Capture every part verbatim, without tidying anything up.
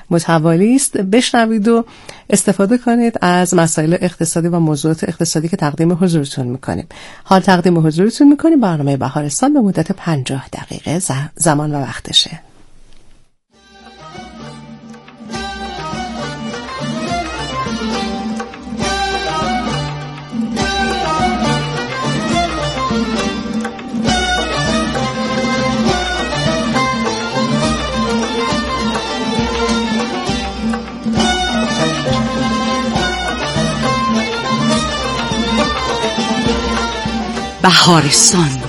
متوالی است. بشنوید و استفاده کنید از مسائل اقتصادی و موضوعات اقتصادی که تقدیم حضورتون میکنیم. حال تقدیم حضورتون میکنیم برنامه بهارستان به مدت پنجاه دقیقه زمان و وقتشه. بهارستان.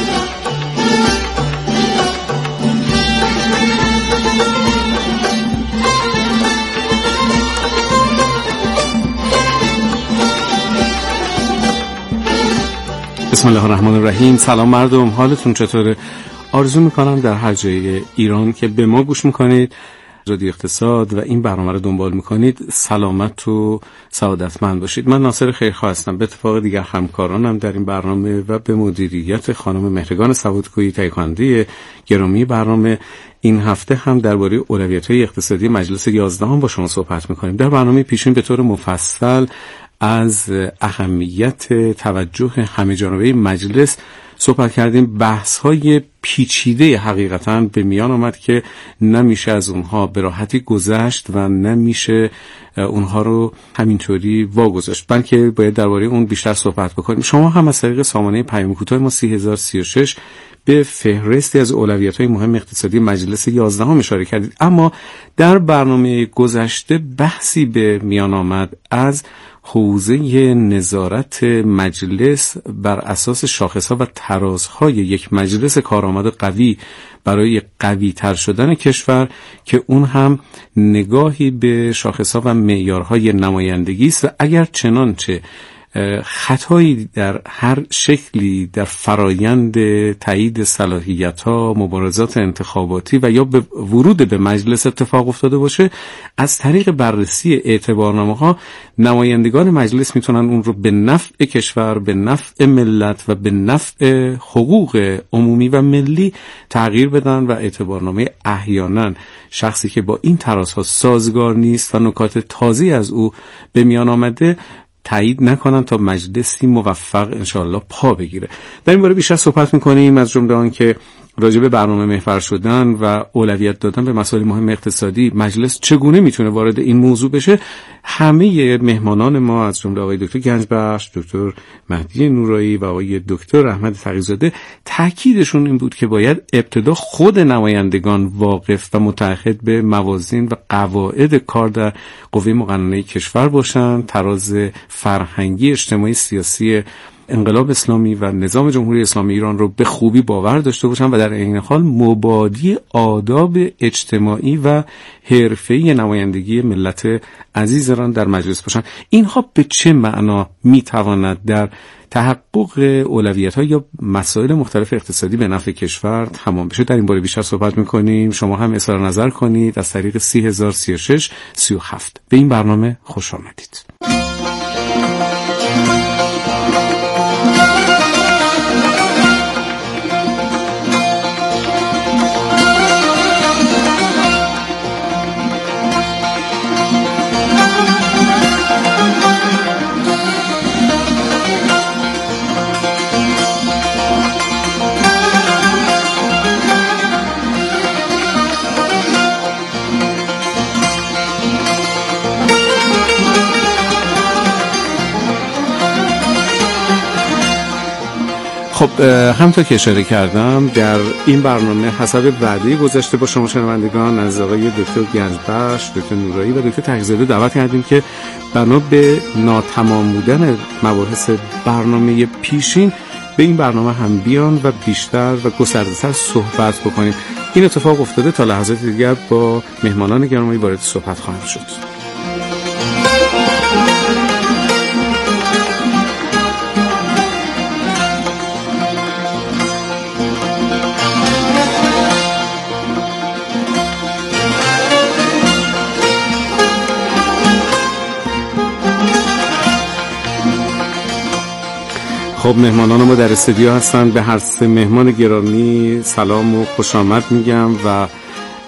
بسم الله الرحمن الرحیم. سلام مردم، حالتون چطوره؟ آرزو میکنم در هر جای ایران که به ما گوش میکنید، رادیو اقتصاد و این برنامه رو دنبال میکنید، سلامت و سعادتمند باشید. من ناصر خیرخواه هستم. به اتفاق دیگر همکارانم در این برنامه و به مدیریت خانم مهرگان سوادکویی تهیه کننده گرامی برنامه، این هفته هم درباره اولویت‌های اقتصادی مجلس یازدهم با شما صحبت میکنیم. در برنامه پیشین به طور مفصل از اهمیت توجه همه‌جانبه مجلس صحبت کردیم. بحث‌های پیچیده حقیقتاً به میان آمد که نمیشه از اونها به راحتی گذشت و نمیشه اونها رو همینطوری واگذاشت، بلکه باید درباره اون بیشتر صحبت بکنیم. شما هم از طریق سامانه پیام کوتاه ما سی هزار و سی و شش به فهرستی از اولویت‌های مهم اقتصادی مجلس یازدهم اشاره کردید. اما در برنامه گذشته بحثی به میان آمد از حوزه نظارت مجلس بر اساس شاخص‌ها و ترازهای یک مجلس کارآمد قوی برای قوی تر شدن کشور، که اون هم نگاهی به شاخص‌ها و معیارهای نمایندگی است و اگر چنانچه خطایی در هر شکلی در فرایند تایید صلاحیت‌ها، مبارزات انتخاباتی و یا به ورود به مجلس اتفاق افتاده باشه، از طریق بررسی اعتبارنامه‌ها نمایندگان مجلس میتونن اون رو به نفع کشور، به نفع ملت و به نفع حقوق عمومی و ملی تغییر بدن و اعتبارنامه احیانا شخصی که با این ترازها سازگار نیست و نکات تازه از او به میان آمده تایید نکنن تا مجلسی موفق انشاءالله پا بگیره. در این باره بیشتر صحبت میکنیم، از جمله آن که راجع به برنامه محور شدن و اولویت دادن به مسائل مهم اقتصادی مجلس چگونه میتونه وارد این موضوع بشه. همه مهمانان ما از جمله آقای دکتر گنجبخش، دکتر مهدی نورایی و آقای دکتر احمد تقی‌زاده تاکیدشون این بود که باید ابتدا خود نمایندگان واقف و متعهد به موازین و قواعد کار در قوه مقننه کشور باشن، تراز فرهنگی، اجتماعی، سیاسی انقلاب اسلامی و نظام جمهوری اسلامی ایران رو به خوبی باور داشته باشن و در این حال مبادی آداب اجتماعی و حرفه‌ای نمایندگی ملت عزیز ایران در مجلس باشن. اینها به چه معنا میتواند در تحقق اولویت‌ها یا مسائل مختلف اقتصادی به نفع کشور تمام بشه؟ در این باره بیشتر صحبت می‌کنیم. شما هم اظهار نظر کنید از طریق سی هزار و سی و شش سی و هفت. به این برنامه خوش آمدید. خب همونطور که اشاره کردم در این برنامه حسب وعده گذشته با شما شنوندگان از آقای دکتر گنجبخش، دکتر نورایی و دکتر تقی‌زاده دعوت کردیم که بنا به ناتمام بودن مباحث برنامه پیشین به این برنامه هم بیان و بیشتر و گسترده‌تر صحبت بکنیم. این اتفاق افتاده، تا لحظات دیگر با مهمانان گرامی وارد صحبت خواهم شد. خب مهمانان ما در استودیو هستند. به هر سه مهمان گرامی سلام و خوش آمد میگم و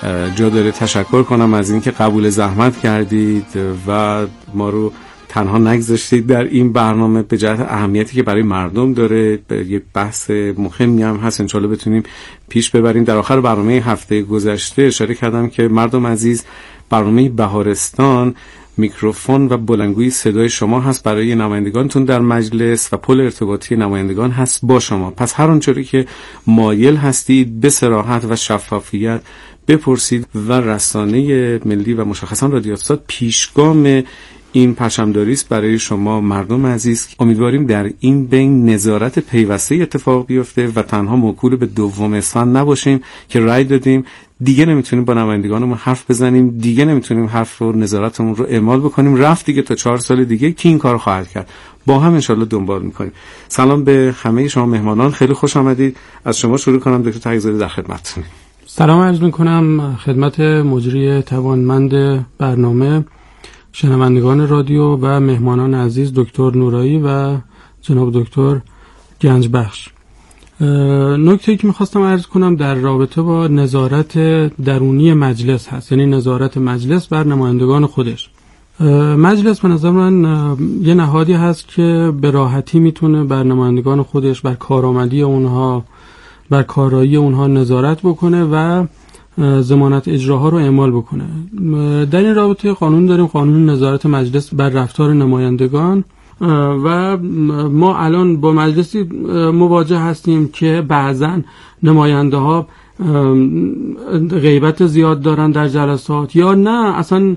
جا داره تشکر کنم از اینکه قبول زحمت کردید و ما رو تنها نگذاشتید در این برنامه به جهت اهمیتی که برای مردم داره. یه بحث مهمی هم هست، انشالله بتونیم پیش ببریم. در آخر برنامه هفته گذشته اشاره کردم که مردم عزیز، برنامه بهارستان میکروفون و بلندگوی صدای شما هست برای نمایندگانتون در مجلس و پل ارتباطی نمایندگان هست با شما. پس هر آنچوری که مایل هستید به صراحت و شفافیت بپرسید و رسانه ملی و مشخصا رادیو آزاد پیشگام این پرچمداری است برای شما مردم عزیز. امیدواریم در این بین نظارت پیوسته اتفاق بیفته و تنها موکول به دوم اسفند نباشیم که رأی دادیم دیگه نمیتونیم با نمایندگانمون حرف بزنیم، دیگه نمیتونیم حرف و نظارتمون رو اعمال بکنیم. رفت دیگه تا چهار سال دیگه کی این کار خواهد کرد؟ با هم انشالله دنبال میکنیم. سلام به همه شما مهمانان، خیلی خوش آمدید. از شما شروع کنم دکتر تقی‌زاده، در خدمتتونیم. سلام عرض میکنم خدمت مجری توانمند برنامه، شنوندگان رادیو و مهمانان عزیز دکتر نورایی و جناب دکتر گنجبخش. نکته‌ای که میخواستم عرض کنم در رابطه با نظارت درونی مجلس هست، یعنی نظارت مجلس بر نمایندگان خودش. مجلس به نظر من یه نهادی هست که به راحتی میتونه بر نمایندگان خودش، بر کارآمدی اونها، بر کارایی اونها نظارت بکنه و ضمانت اجراها رو اعمال بکنه. در این رابطه قانون داریم، قانون نظارت مجلس بر رفتار نمایندگان، و ما الان با مجلسی مواجه هستیم که بعضا نماینده ها غیبت زیاد دارن در جلسات، یا نه اصلا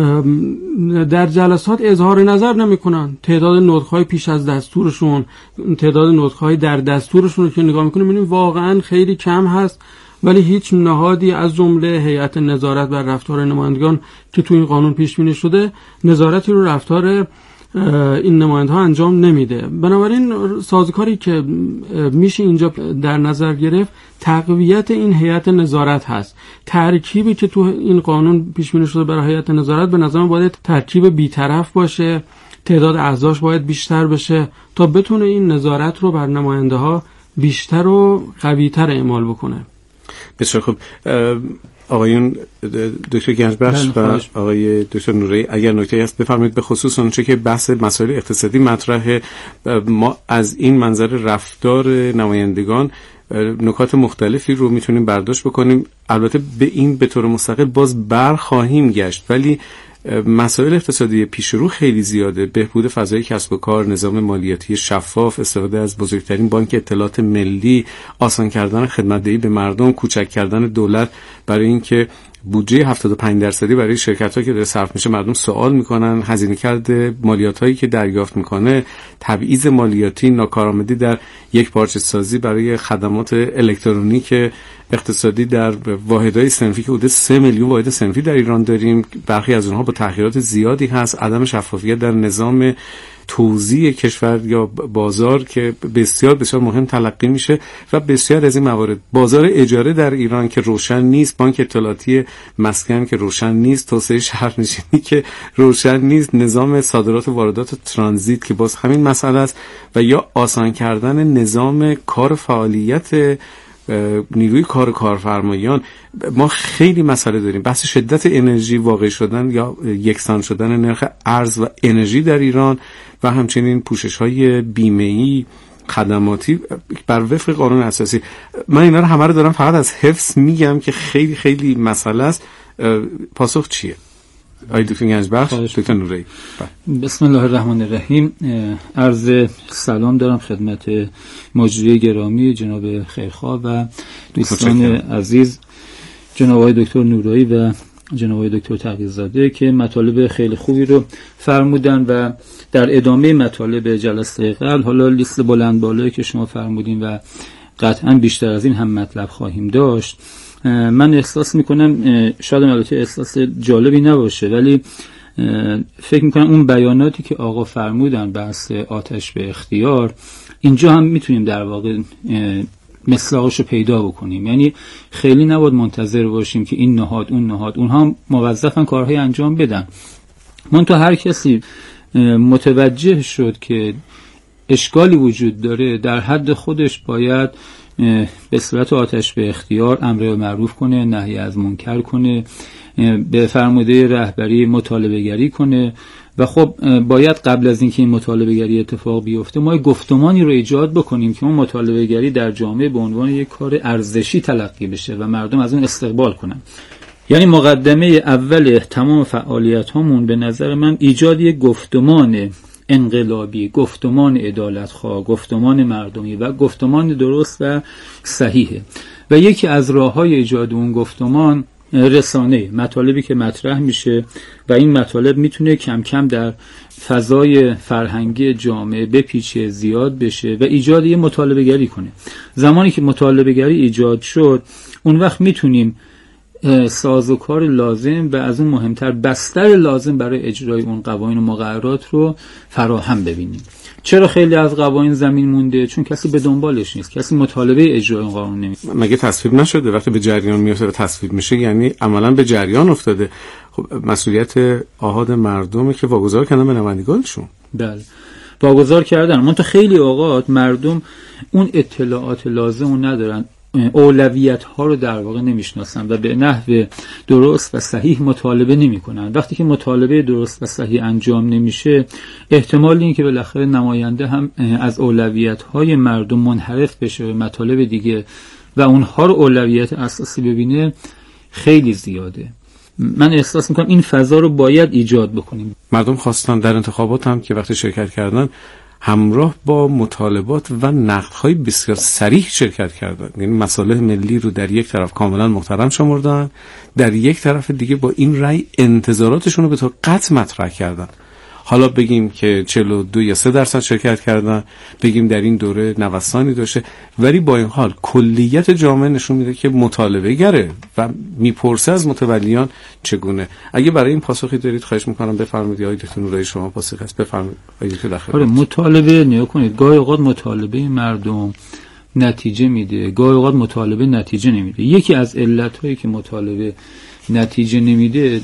در جلسات اظهار نظر نمی کنن. تعداد نطق‌های پیش از دستورشون، تعداد نطق‌های در دستورشون رو که نگاه میکنیم می‌بینیم واقعا خیلی کم هست، ولی هیچ نهادی از جمله هیئت نظارت بر رفتار نمایندگان که تو این قانون پیش بینی شده نظارتی رو رفتار این نماینده‌ها انجام نمیده. بنابراین سازوکاری که میشه اینجا در نظر گرفت تقویت این هیئت نظارت هست. ترکیبی که تو این قانون پیش بینی شده برای هیئت نظارت به نظر من باید ترکیب بی‌طرف باشه، تعداد اعضاش باید بیشتر بشه تا بتونه این نظارت رو بر نماینده‌ها بیشتر و قوی‌تر اعمال بکنه. بسیار خوب. آقایون دکتر گنجبخش و آقای دکتر نورایی، اگر نکته‌ای هست بفرمایید، به خصوص اونچه که بحث مسائل اقتصادی مطرحه. ما از این منظر رفتار نمایندگان نکات مختلفی رو میتونیم برداشت بکنیم. البته به این به طور مستقل باز برخواهیم گشت، ولی مسائل اقتصادی پیش رو خیلی زیاده. بهبود فضای کسب و کار، نظام مالیاتی شفاف، استفاده از بزرگترین بانک اطلاعات ملی، آسان کردن خدمت‌دهی به مردم، کوچک کردن دولت برای اینکه بودجه هفتاد و پنج درصدی برای شرکت‌ها که داره صرف میشه مردم سوال میکنن، هزینه کرده مالیاتایی که دریافت میکنه، تبعیض مالیاتی، ناکارآمدی در یک پارچه سازی برای خدمات الکترونیک اقتصادی در واحدهای صنفی که حدود سه میلیون واحد صنفی در ایران داریم، برخی از اونها با تغییرات زیادی هست، عدم شفافیت در نظام توزیع کشور یا بازار که بسیار بسیار مهم تلقی میشه و بسیار از این موارد، بازار اجاره در ایران که روشن نیست، بانک اطلاعاتی مسکن که روشن نیست، توسعه شهرنشینی که روشن نیست، نظام صادرات و واردات و ترانزیت که باز همین مسئله است، و یا آسان کردن نظام کار فعالیت نیروی کار کارفرمایان. ما خیلی مسئله داریم. بحث شدت انرژی، واقع شدن یا یکسان شدن نرخ ارز و انرژی در ایران و همچنین پوشش‌های بیمه‌ای خدماتی بر وفق قانون اساسی. من اینا رو همه رو دارم فقط از حفظ میگم که خیلی خیلی مسئله است. پاسخ چیه؟ آقای دکتر گنجبخش، دکتر نورایی. بسم الله الرحمن الرحیم. عرض سلام دارم خدمت مجری گرامی جناب خیرخواه و دوستان عزیز جناب آقای دکتر نورایی و جناب آقای دکتر تقی‌زاده که مطالب خیلی خوبی رو فرمودن و در ادامه مطالب جلسه قبل حالا لیست بلند بالایی که شما فرمودین و قطعا بیشتر از این هم مطلب خواهیم داشت. من احساس میکنم، شاید البته احساس جالبی نباشه، ولی فکر میکنم اون بیاناتی که آقا فرمودن بحث آتش به اختیار، اینجا هم میتونیم در واقع مصداقش رو پیدا بکنیم. یعنی خیلی نباید منتظر باشیم که این نهاد اون نهاد، اونها موظفن کارهای انجام بدن. من تو هر کسی متوجه شد که اشکالی وجود داره در حد خودش باید به صورت آتش به اختیار امر به معروف کنه، نهی از منکر کنه، به فرموده رهبری مطالبه گری کنه و خب باید قبل از اینکه این مطالبه گری اتفاق بیفته ما گفتمانی رو ایجاد بکنیم که اون مطالبه گری در جامعه به عنوان یک کار ارزشی تلقی بشه و مردم از اون استقبال کنن. یعنی مقدمه اول تمام فعالیت هامون به نظر من ایجاد یک گفتمان انقلابی، گفتمان عدالتخواه، گفتمان مردمی و گفتمان درست و صحیحه و یکی از راه‌های ایجاد اون گفتمان رسانه، مطالبی که مطرح میشه و این مطالب میتونه کم کم در فضای فرهنگی جامعه بپیچه، زیاد بشه و ایجاد یه مطالبه گری کنه. زمانی که مطالبه گری ایجاد شد اون وقت میتونیم سازوکار لازم و از اون مهمتر بستر لازم برای اجرای اون قوانین و مقررات رو فراهم ببینیم. چرا خیلی از قوانین زمین مونده؟ چون کسی به دنبالش نیست، کسی مطالبه اجرای اون قانون نمیکنه. مگه تصویب نشده؟ وقتی به جریان میفته و تصویب میشه یعنی عملاً به جریان افتاده. خب مسئولیت آحاد مردمه که واگذار کردن به نمایندگانشون. بله واگذار کردن، منتها خیلی اوقات مردم اون اطلاعات لازم رو ندارن، اولویت ها رو در واقع نمیشناسن و به نحو درست و صحیح مطالبه نمی کنن. وقتی که مطالبه درست و صحیح انجام نمیشه احتمال این که بالاخره نماینده هم از اولویت های مردم منحرف بشه به مطالب دیگه و اونها رو اولویت اساسی ببینه خیلی زیاده. من احساس میکنم این فضا رو باید ایجاد بکنیم. مردم خواستن در انتخابات هم که وقتی شرکت کردن همراه با مطالبات و نقدهای بسیار صریح شرکت کردند. یعنی مصالح ملی رو در یک طرف کاملا محترم شمردن، در یک طرف دیگه با این رأی انتظاراتشون رو به طور قطع مطرح کردن. حالا بگیم که چهل و دو یا سه درصد شرکت کردن، بگیم در این دوره نوسانی داشته، ولی با این حال کلیت جامعه نشون میده که مطالبه گره و میپرسه از متولیان چگونه. اگه برای این پاسخی دارید خواهش میکنم بفرمایید. آقای دکتر نورایی شما پاسخ هست بفرمایید. آقای دکتر داخل. آره مطالبه نیا کنید. گاهی اوقات مطالبه مردم نتیجه میده، گاهی اوقات مطالبه نتیجه نمیده. یکی از علتایی که مطالبه نتیجه نمیده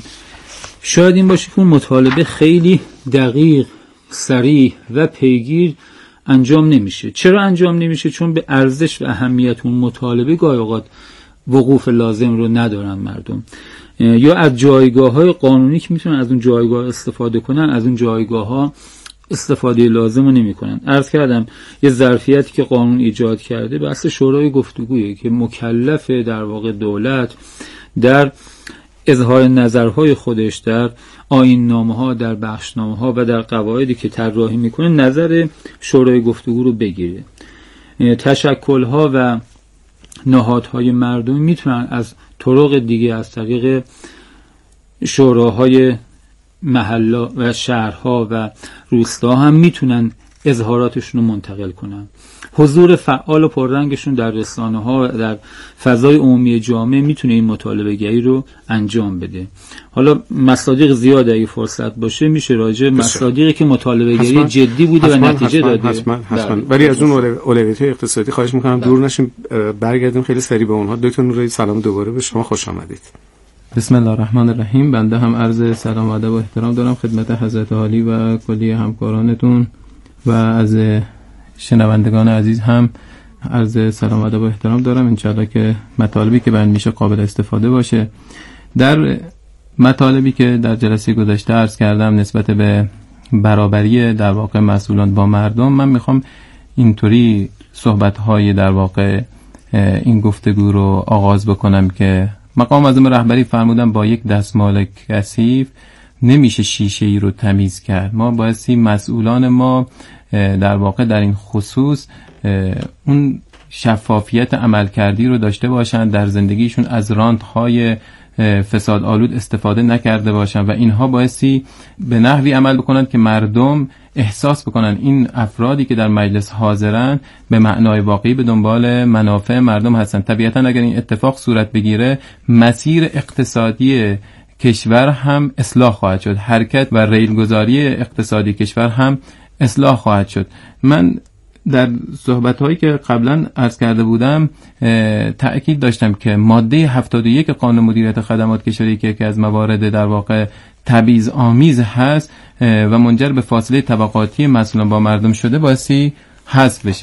شاید این باشه که اون مطالبه خیلی دقیق، صریح و پیگیر انجام نمیشه. چرا انجام نمیشه؟ چون به ارزش و اهمیت اون مطالبه گاهی اوقات وقوف لازم رو ندارن مردم، یا از جایگاه‌های قانونی که میتونن از اون جایگاه استفاده کنن از اون جایگاه‌ها استفاده لازم رو نمیکنن. عرض کردم یه ظرفیتی که قانون ایجاد کرده بحث شورای گفتگویه که مکلف در واقع دولت در اظهار نظرهای خودش در آیین نامه ها، در بخشنامه ها و در قواعدی که طراحی میکنه نظر شورای گفتگو رو بگیره. تشکل ها و نهادهای مردمی میتونن از طرق دیگه، از طریق شوراهای محلا و شهرها و روستا هم میتونن اظهاراتشون رو منتقل کنن. حضور فعال و پررنگشون در رسانه ها و در فضای عمومی جامعه میتونه این مطالبه گری رو انجام بده. حالا مصادیق زیاده، اگه فرصت باشه میشه راجع مصادیقی که مطالبه گری جدی بوده و نتیجه حتما داده حتما حتما ولی از اون اولویت اقتصادی خواهش میکنم دور نشیم، برگردیم خیلی سریع به اونها. دکتر نورایی سلام دوباره به شما، خوش آمدید. بسم الله الرحمن الرحیم. بنده هم عرض سلام و ادب و احترام دارم خدمت حضرت عالی و کلی همکارانتون و از شنوندگان عزیز هم عرض سلام و ادب و احترام دارم. انشاءالله که مطالبی که بیان میشه قابل استفاده باشه. در مطالبی که در جلسه گذشته عرض کردم نسبت به برابری در واقع مسئولان با مردم، من میخوام اینطوری صحبت‌های در واقع این گفتگو رو آغاز بکنم که مقام معظم رهبری فرمودن با یک دستمال کثیف نمیشه شیشه ای رو تمیز کرد. ما بایستی مسئولان ما در واقع در این خصوص اون شفافیت عملکردی رو داشته باشن، در زندگیشون از رانت‌های فساد آلود استفاده نکرده باشن و اینها بایستی به نحوی عمل بکنن که مردم احساس بکنن این افرادی که در مجلس حاضرن به معنای واقعی به دنبال منافع مردم هستن. طبیعتا اگر این اتفاق صورت بگیره مسیر اقتصادی کشور هم اصلاح خواهد شد، حرکت و ریلگذاری اقتصادی کشور هم اصلاح خواهد شد. من در صحبت‌هایی که قبلا عرض کرده بودم تأکید داشتم که ماده هفتاد و یک قانون مدیریت خدمات کشوری که یکی از موارد در واقع تبعیض آمیز هست و منجر به فاصله طبقاتی مسئولان با مردم شده بایستی حذف بشه.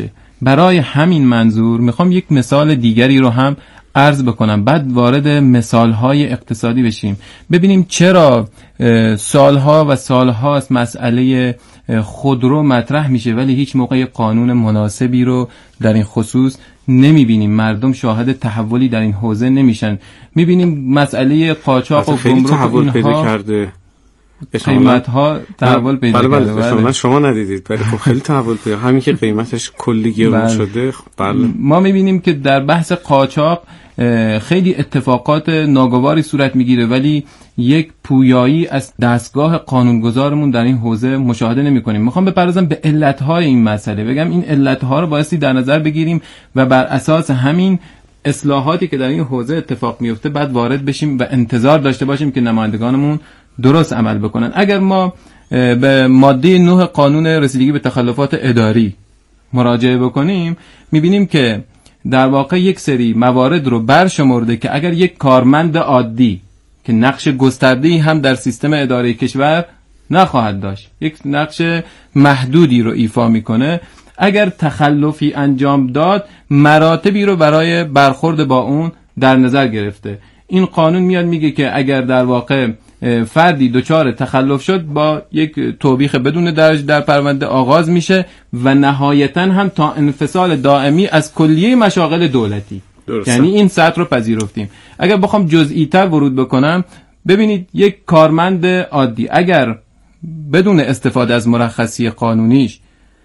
برای همین منظور میخوام یک مثال دیگری رو هم عرض بکنم، بعد وارد مثالهای اقتصادی بشیم، ببینیم چرا سالها و سالهاست مسئله خودرو مطرح میشه ولی هیچ موقع قانون مناسبی رو در این خصوص نمیبینیم، مردم شاهد تحولی در این حوزه نمیشن. میبینیم مسئله قاچاق و گمرک تحول پیدا کرده، قیمت ها تحول پیدا بله کرده. بله بله. شما ندیدید ولی خب خیلی تحول پیدا، همین که قیمتش کلی گرون بله. شده. بله. ما میبینیم که در بحث قاچاق خیلی اتفاقات ناگواری صورت میگیره ولی یک پویایی از دستگاه قانونگذارمون در این حوزه مشاهده نمی کنیم. میخوام بپردازم به علتهای این مسئله، بگم این علتها رو بایستی در نظر بگیریم و بر اساس همین اصلاحاتی که در این حوزه اتفاق میفته بعد وارد بشیم و انتظار داشته باشیم که نمایندگانمون درست عمل بکنن. اگر ما به ماده نه قانون رسیدگی به تخلفات اداری مراجعه بکنیم میبینیم که در واقع یک سری موارد رو برشمرده که اگر یک کارمند عادی که نقش گسترده‌ای هم در سیستم اداری کشور نخواهد داشت، یک نقش محدودی رو ایفا میکنه، اگر تخلفی انجام داد مراتبی رو برای برخورد با اون در نظر گرفته. این قانون میاد میگه که اگر در واقع فردی دچار تخلف شد با یک توبیخ بدون درج در پرونده آغاز میشه و نهایتا هم تا انفصال دائمی از کلیه مشاغل دولتی. درسته. یعنی این سطح رو پذیرفتیم. اگر بخوام جزئی تر ورود بکنم، ببینید یک کارمند عادی اگر بدون استفاده از مرخصی قانونیش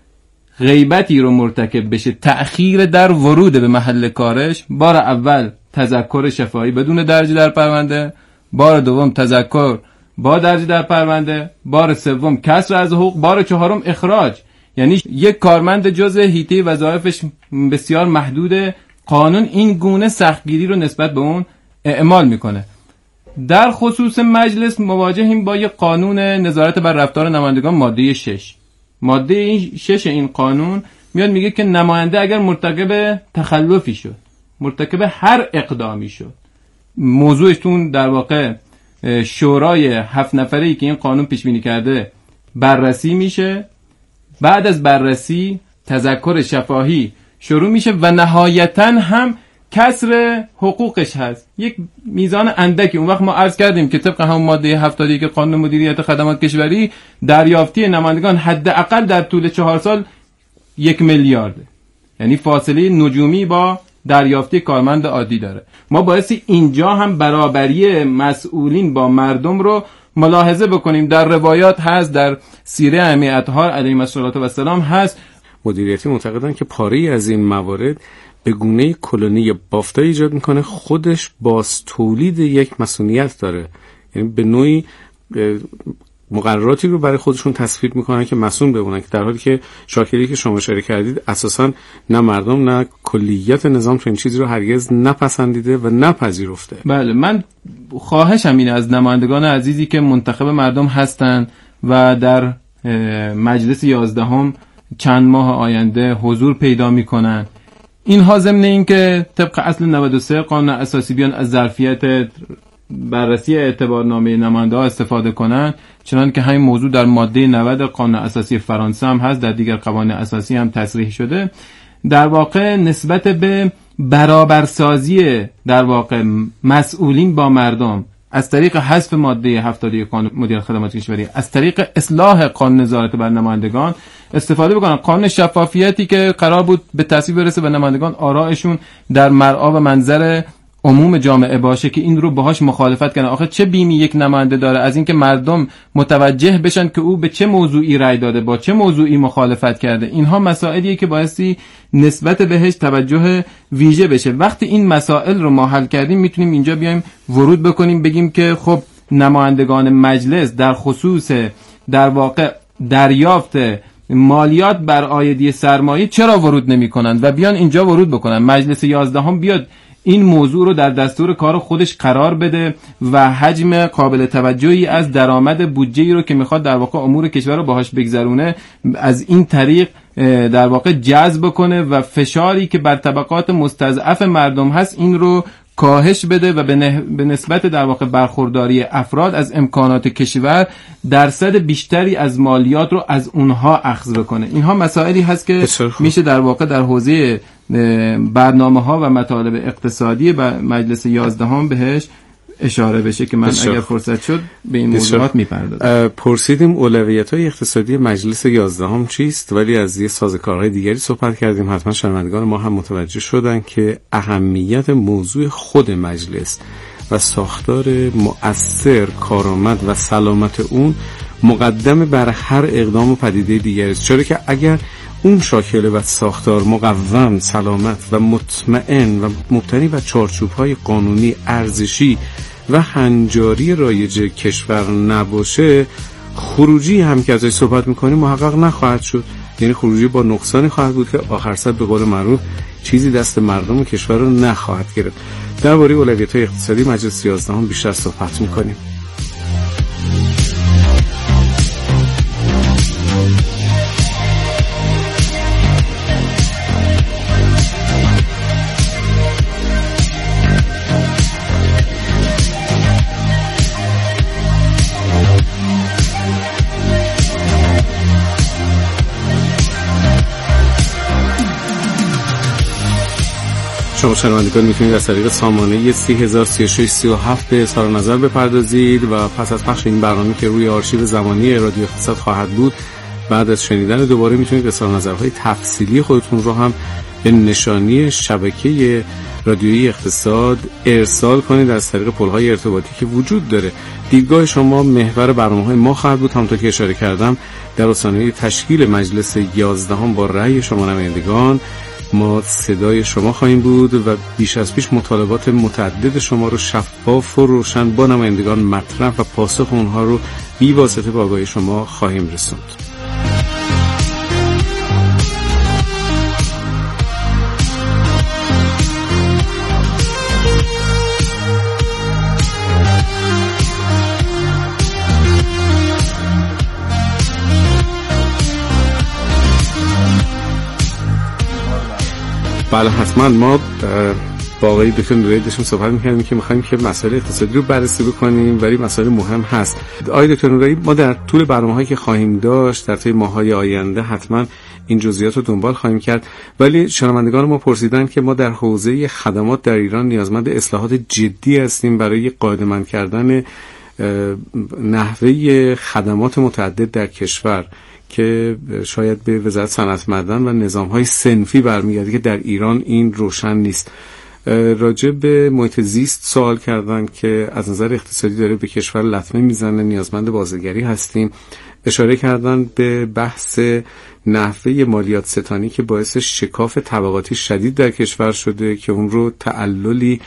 غیبتی رو مرتکب بشه، تأخیر در ورود به محل کارش، بار اول تذکر شفاهی بدون درج در پرونده، بار دوم تذکر با درج در پرونده، بار سوم کسر از حقوق، بار چهارم اخراج. یعنی یک کارمند جزء حیطه وظایفش بسیار محدود، قانون این گونه سختگیری رو نسبت به اون اعمال میکنه. در خصوص مجلس مواجهیم با یک قانون نظارت بر رفتار نمایندگان ماده شش. ماده شش این قانون میاد میگه که نماینده اگر مرتکب تخلفی شد، مرتکب هر اقدامی شد، موضوعشون در واقع شورای هفت نفره‌ای که این قانون پیش بینی کرده بررسی میشه، بعد از بررسی تذکر شفاهی شروع میشه و نهایتاً هم کسر حقوقش هست، یک میزان اندکی. اون وقت ما عرض کردیم که طبق همون ماده هفتاد و یک قانون مدیریت خدمات کشوری دریافتی نمایندگان حداقل در طول چهار سال یک میلیارده، یعنی فاصله نجومی با دریافتی کارمند عادی داره. ما بایستی اینجا هم برابری مسئولین با مردم رو ملاحظه بکنیم. در روایات هست، در سیره ائمه اطهار علیهم السلام هست. مدیریتی معتقدن که پاره از این موارد به گونه کلونی بافتا ایجاد میکنه، خودش باز تولید یک مسئولیت داره، یعنی به نوعی مقرراتی رو برای خودشون تصویب میکنن که مسئول بمونن، که در حالی که شاکری که شما اشاره کردید اساسا نه مردم نه کلیت نظام چنین چیزی رو هرگز نپسندیده و نپذیرفته. بله، من خواهشم اینه از نمایندگان عزیزی که منتخب مردم هستن و در مجلس یازدهم چند ماه آینده حضور پیدا میکنن، اینها ضمن این که طبق اصل نود و سه قانون اساسی بیان از ظرفیت بررسی اعتبارنامه نماینده ها استفاده کنن، چنان که همین موضوع در ماده نود قانون اساسی فرانسه هم هست، در دیگر قوانین اساسی هم تصریح شده. در واقع نسبت به برابرسازی در واقع مسئولین با مردم از طریق حذف ماده هفتاد و یک قانون مدیریت خدمات کشوری، از طریق اصلاح قانون نظارت بر نمایندگان استفاده بکنن. قانون شفافیتی که قرار بود به تصویب برسه و نمایندگان آرائشون در مرعا و منظر عموم جامعه باشه، که این رو باهاش مخالفت کنن. آخه چه بیمی یک نماینده داره از اینکه مردم متوجه بشن که او به چه موضوعی رأی داده، با چه موضوعی مخالفت کرده؟ اینها مسائلیه که بایستی نسبت بهش توجه ویژه بشه. وقتی این مسائل رو ما حل کردیم میتونیم اینجا بیایم ورود بکنیم، بگیم که خب نمایندگان مجلس در خصوص در واقع دریافت مالیات بر عایدی سرمایه چرا ورود نمی کنن و بیان اینجا ورود بکنن. مجلس یازدهم بیاد این موضوع رو در دستور کار خودش قرار بده و حجم قابل توجهی از درآمد بودجه‌ای رو که میخواد در واقع امور کشور رو باهاش بگذرونه از این طریق در واقع جذب کنه و فشاری که بر طبقات مستضعف مردم هست این رو کاهش بده و به, نه... به نسبت در واقع برخورداری افراد از امکانات کشور درصد بیشتری از مالیات رو از اونها اخذ بکنه. اینها مسائلی هست که میشه در واقع در حوزه برنامه ها و مطالب اقتصادی و مجلس یازدهم بهش اشاره بشه که من اگر فرصت شد به این موضوعات میپردازم. پرسیدیم اولویت‌های اقتصادی مجلس یازدهم چیست، ولی از یه سازوکارهای دیگری صحبت کردیم. حتما شنوندگان ما هم متوجه شدن که اهمیت موضوع خود مجلس و ساختار مؤثر، کارآمد و سلامت اون مقدم بر هر اقدام و پدیده دیگری است. چرا که اگر اون شاکله و ساختار مقوم، سلامت و مطمئن و مبتنی بر چارچوب‌های قانونی، ارزشی و هنجاری رایج کشور نباشه، خروجی هم که ازش صحبت می‌کنیم محقق نخواهد شد. یعنی خروجی با نقصانی خواهد بود که آخر سر به قول معروف چیزی دست مردم و کشور رو نخواهد گرفت. درباره اولویت‌های اقتصادی مجلس یازدهم بیشتر صحبت می‌کنیم. شما شنوندگان میتونید از طریق سامانه سی هزار سی و شش سی و هفت به اظهار نظر بپردازید و پس از پخش این برنامه که روی آرشیو زمانی رادیو اقتصاد خواهد بود، بعد از شنیدن دوباره میتونید اظهار نظرهای تفصیلی خودتون رو هم به نشانی شبکه رادیویی اقتصاد ارسال کنید از طریق پل‌های ارتباطی که وجود داره. دیدگاه شما محور برنامه‌های ما خواهد بود. همونطور که اشاره کردم در آستانه تشکیل مجلس یازدهم با رأی شما نمایندگان ما صدای شما خواهیم بود و بیش از پیش مطالبات متعدد شما رو شفاف و روشن با نمایندگان مطرح و پاسخ اونها رو بی واسطه به آگاهی شما خواهیم رسوند. بله حتما. ما با آقای دکتر نورایی داشتیم صحبت می‌کردیم که می‌خوایم که مسائل اقتصادی رو بررسی بکنیم، ولی مسائل مهم هست. آقای دکتر نورایی، ما در طول برنامه‌هایی که خواهیم داشت در طی ماه‌های آینده حتما این جزئیات رو دنبال خواهیم کرد، ولی شنوندگان ما پرسیدن که ما در حوزه خدمات در ایران نیازمند اصلاحات جدی هستیم برای قاعده‌مند کردن نحوه خدمات متعدد در کشور که شاید به وزارت صنعت معدن و نظام‌های صنفی برمیگرده که در ایران این روشن نیست. راجع به محیط زیست سوال کردن که از نظر اقتصادی داره به کشور لطمه میزنه، نیازمند بازنگری هستیم. اشاره کردن به بحث نحوه مالیات ستانی که باعث شکاف طبقاتی شدید در کشور شده که اون رو تعللی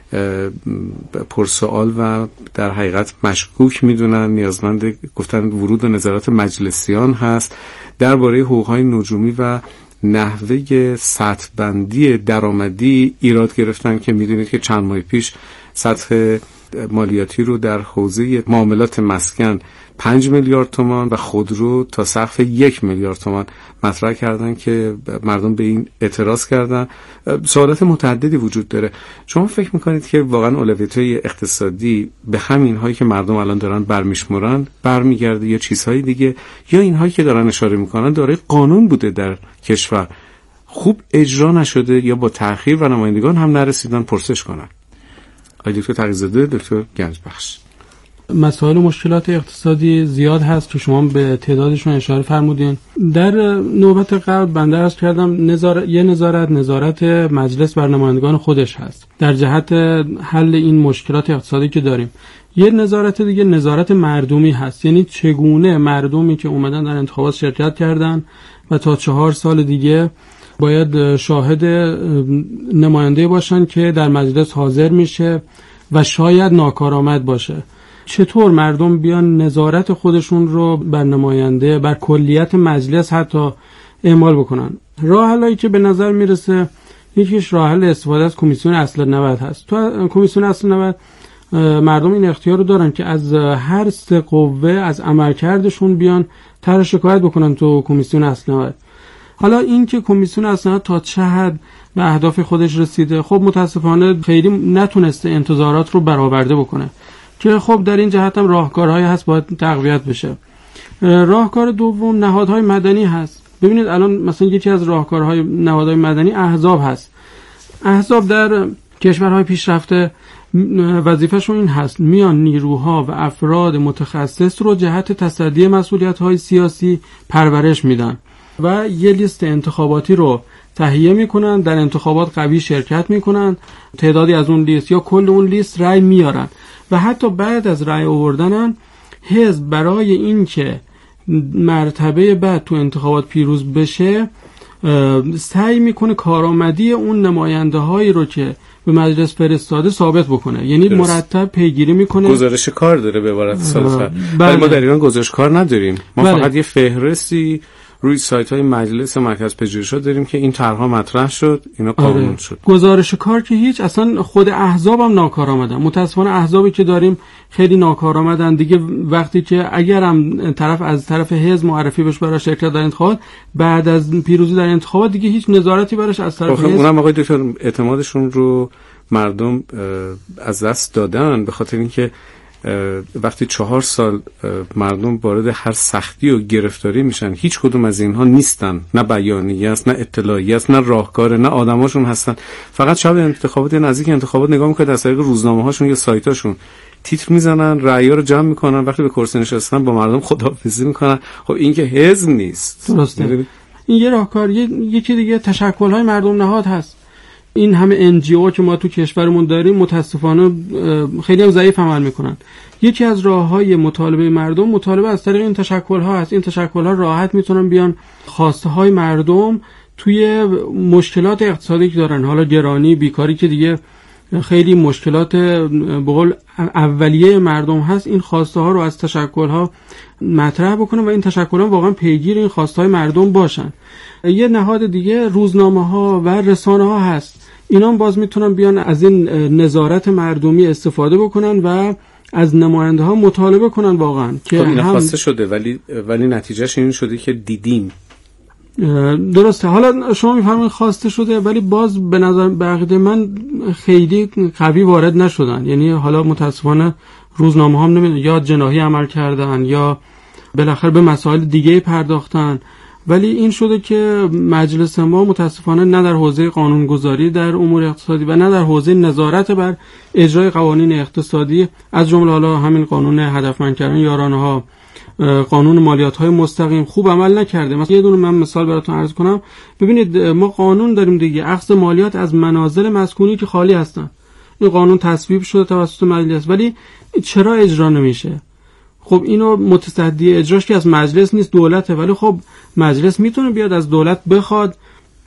پرسوال و در حقیقت مشکوک میدونن، نیازمند گفتن ورود و نظارت مجلسیان هست. درباره حقوق‌های نجومی و نحوه سطح بندی درآمدی ایراد گرفتن که میدونید که چند ماه پیش سطح مالیاتی رو در حوزه معاملات مسکن پنج میلیارد تومان و خودرو تا سقف یک میلیارد تومان مطرح کردن که مردم به این اعتراض کردن. سوالات متعددی وجود داره. شما فکر میکنید که واقعا اولویت‌های اقتصادی به همین هایی که مردم الان دارن برمیشمرن برمیگرده یا چیزهای دیگه، یا این هایی که دارن اشاره میکنن داره قانون بوده در کشور خوب اجرا نشده یا با تأخیر و نمایندگان هم نرسیدن پرسش کنن؟ آقای دکتر تقی‌زاده، دکتر گنجبخش. مسائل و مشکلات اقتصادی زیاد هست که شما به تعدادشون اشاره فرمودین. در نوبت قبل بنده عرض کردم نظارت یه نظارت نظارت مجلس بر نمایندگان خودش هست در جهت حل این مشکلات اقتصادی که داریم. یه نظارت دیگه نظارت مردمی هست، یعنی چگونه مردمی که اومدن در انتخابات شرکت کردن و تا چهار سال دیگه باید شاهد نماینده باشن که در مجلس حاضر میشه و شاید ناکارآمد باشه، چطور مردم بیان نظارت خودشون رو بر نماینده، بر کلیت مجلس حتی اعمال بکنن. راه حلی که به نظر میرسه یکیش راه حل استفاده از کمیسیون اصل نود هست. تو کمیسیون اصل نود مردم این اختیار رو دارن که از هر سه قوه از عملکردشون بیان طرح شکایت بکنن تو کمیسیون اصل نود. حالا این که کمیسیون اصل نود تا چه حد به اهداف خودش رسیده، خب متاسفانه خیلی نتونسته انتظارات رو برآورده بکنه که خب در این جهت هم راهکارهایی هست باید تقویت بشه. راهکار دوم نهادهای مدنی هست. ببینید الان مثلا یکی از راهکارهای نهادهای مدنی احزاب هست. احزاب در کشورهای پیشرفته وظیفه‌شون این هست میان نیروها و افراد متخصص رو جهت تصدی مسئولیت‌های سیاسی پرورش میدن و یه لیست انتخاباتی رو تهیه میکنن، در انتخابات قوی شرکت میکنن، تعدادی از اون لیست یا کل اون لیست رأی میارن و حتی بعد از رأی آوردنن حزب برای این که مرتبه بعد تو انتخابات پیروز بشه سعی میکنه کارآمدی اون نماینده هایی رو که به مجلس فرستاده ثابت بکنه، یعنی درست. مرتب پیگیری میکنه، گزارش کار داره به عبارت ساده. ولی ما در ایران گزارش کار نداریم، ما بله. فقط یه فهرستی روی سایت های مجلس مرکز پژوهش‌ها داریم که این طرح‌ها مطرح شد، اینا قانون آره. شد. گزارش کار که هیچ، اصلا خود احزاب هم ناکارآمدن. متأسفانه احزابی که داریم خیلی ناکارآمدن دیگه. وقتی که اگرم طرف از طرف حزب معرفی بشه برای شرکت در انتخابات، بعد از پیروزی در انتخابات دیگه هیچ نظارتی براش از طرف حزب. اونم آقای دکتر اعتمادشون رو مردم از دست دادن به خاطر اینکه وقتی چهار سال مردم وارد هر سختی و گرفتاری میشن، هیچ کدوم از اینها نیستن، نه بیانیه است، نه اطلاعی است، نه راهکار، نه آدماشون هستن. فقط شب انتخابات یا نزدیک انتخابات نگاه میکنید از طریق روزنامه هاشون یا سایت هاشون تیتر میزنن، رأی‌ها رو جمع میکنن، وقتی به کرسی نشستن با مردم خداحافظی میکنن. خب این که حزب نیست. درسته. این یه راهکار. یکی دیگه تشکل‌های مردم نهاد هست. این همه ان جی او که ما تو کشورمون داریم متاسفانه خیلی هم ضعیف عمل میکنن. یکی از راه‌های مطالبه مردم مطالبه از طریق این تشکل‌ها هست. این تشکل‌ها راحت میتونن بیان خواسته‌های مردم توی مشکلات اقتصادی که دارن، حالا گرانی، بیکاری که دیگه خیلی مشکلات به قول اولیه مردم هست، این خواسته ها رو از تشکل ها مطرح بکنن و این تشکل ها واقعا پیگیر این خواسته های مردم باشن. یه نهاد دیگه روزنامه ها و رسانه ها هست. اینا هم باز میتونن بیان از این نظارت مردمی استفاده بکنن و از نماینده ها مطالبه کنن واقعا که خب اینا خواسته شده ولی ولی نتیجهش این شده که دیدیم. درسته. حالا شما میفرمایید خواسته شده ولی باز به نظر به عقیده من خیلی قوی وارد نشدن. یعنی حالا متاسفانه روزنامه هم نمیدونن یا جناحی عمل کردن یا بالاخره به مسائل دیگه پرداختن، ولی این شده که مجلس ما متاسفانه نه در حوزه قانونگذاری در امور اقتصادی و نه در حوزه نظارت بر اجرای قوانین اقتصادی، از جمله حالا همین قانون هدفمند کردن یارانه ها، قانون مالیات های مستقیم خوب عمل نکرده. مثلا یه دونه من مثال براتون عرض کنم. ببینید ما قانون داریم دیگه، اخذ مالیات از منازل مسکونی که خالی هستن. این قانون تصویب شده توسط مجلس ولی چرا اجرا نمیشه؟ خب اینو متصدی اجراش که از مجلس نیست، دولته، ولی خب مجلس میتونه بیاد از دولت بخواد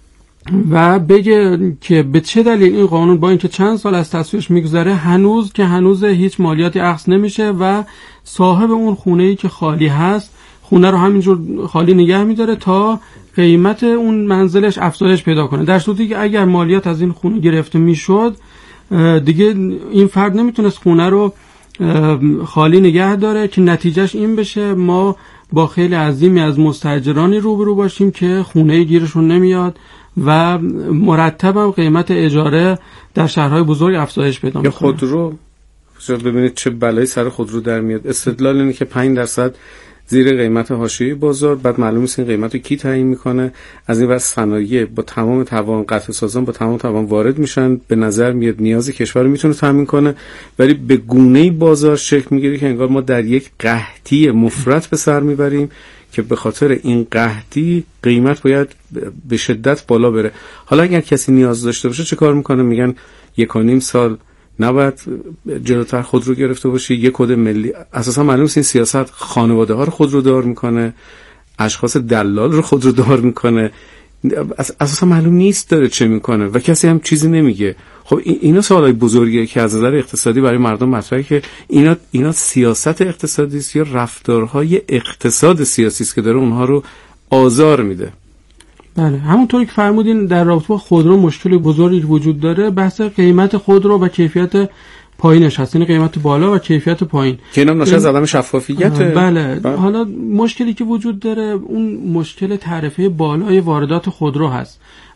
و بگه که به چه دلیل این قانون با اینکه چند سال از تصویبش میگذره هنوز که هنوز هیچ مالیاتی اخذ نمیشه و صاحب اون خونه‌ای که خالی هست خونه رو همینجور خالی نگه میداره تا قیمت اون منزلش افزایش پیدا کنه، در صورتی که اگر مالیات از این خونه گرفته میشد دیگه این فرد نمیتونست خونه رو خالی نگه داره که نتیجهش این بشه ما با خیلی عظیمی از مستاجرانی روبرو باشیم که خونه گیرشون نمیاد و مرتبا قیمت اجاره در شهرهای بزرگ افزایش پیدا میکنه. یا خودرو، ببینید چه بلایی سر خودرو در میاد. استدلال اینه که پنج درصد زیر قیمت حاشیه‌ای بازار، بعد معلوم نیست این قیمت رو کی تعیین میکنه. از این ور صنایع با تمام توان، قطع سازان با تمام توان وارد میشن، به نظر میاد نیاز کشور رو میتونه تامین کنه، ولی به گونه‌ای بازار شکل میگیره که انگار ما در یک قحطی مفرط به سر میبریم که به خاطر این قحطی قیمت باید به شدت بالا بره. حالا اگر کسی نیاز داشته باشه چه کار میکنه؟ میگن یک و نیم سال نباید جلوتر خودرو گرفته باشی، یک کد ملی. اساسا معلوم است این سیاست خانواده ها رو خودرو دار میکنه، اشخاص دلال رو خودرو دار میکنه، اساسا معلوم نیست داره چه میکنه و کسی هم چیزی نمیگه. خب اینا سوالای بزرگیه که از نظر اقتصادی برای مردم مطرحه که اینا اینا سیاست اقتصادی است یا رفتارهای اقتصاد سیاسی است که داره اونها رو آزار میده. بله، همونطوری که فرمودین در رابطه با خودرو مشکل بزرگی وجود داره، بحث قیمت خودرو و کیفیت پایینش هست، یعنی قیمت بالا و کیفیت پایین که اینا ناشی از عدم شفافیت. بله. بله حالا مشکلی که وجود داره اون مشکل تعرفه بالای واردات خودرو هست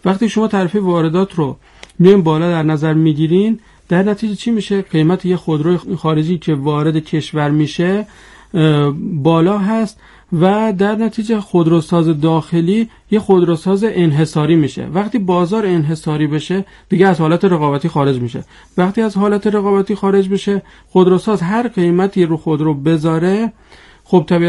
وقتی شما تعرفه واردات رو میایم بالا در نظر میگیرین، در نتیجه چی میشه؟ قیمت یه خودروی خارجی که وارد کشور میشه بالا هست و در نتیجه خودروساز داخلی یه خودروساز انحصاری میشه. وقتی بازار انحصاری بشه دیگه از حالت رقابتی خارج میشه. وقتی از حالت رقابتی خارج بشه، خودروساز هر قیمتی رو خودرو بذاره، خب طبیعتا